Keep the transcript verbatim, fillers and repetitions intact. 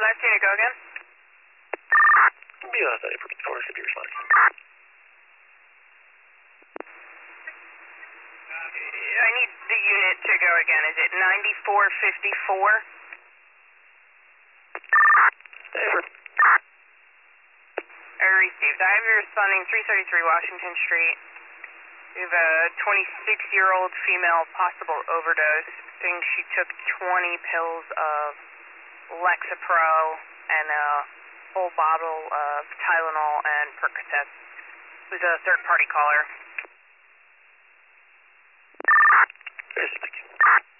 last unit, go again. Be last thirty four should be responding. I need the unit to go again. Is it ninety-four fifty-four? I received. I have you responding three thirty-three Washington Street. We have a twenty-six-year-old female possible overdose. Think she took twenty pills of Lexapro and a whole bottle of Tylenol and Percocet. Who's a third-party caller? Thank you.